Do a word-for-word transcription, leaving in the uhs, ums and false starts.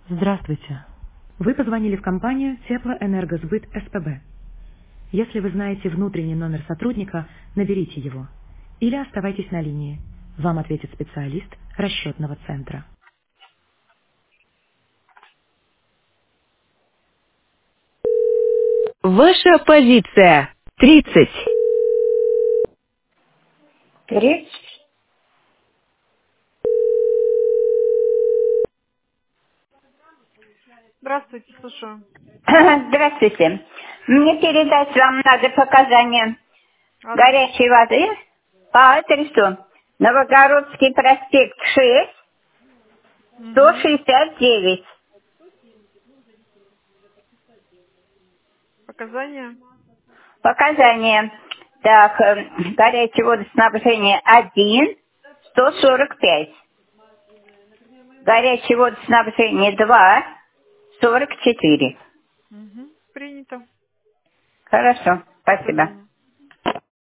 Здравствуйте. Вы позвонили в компанию Теплоэнергосбыт СПБ. Если вы знаете внутренний номер сотрудника, наберите его. Или оставайтесь на линии. Вам ответит специалист расчетного центра. Ваша позиция. тридцать. Три. Здравствуйте, слушаю. Здравствуйте. Мне передать вам надо показания Адрес. горячей воды по адресу Новогородский проспект шесть, сто Угу. шестьдесят девять. Показания. Показания. Так, э, горячее водоснабжение один, сто сорок пять. Горячее водоснабжение два, сорок четыре. Угу. Принято. Хорошо, До спасибо. свидания.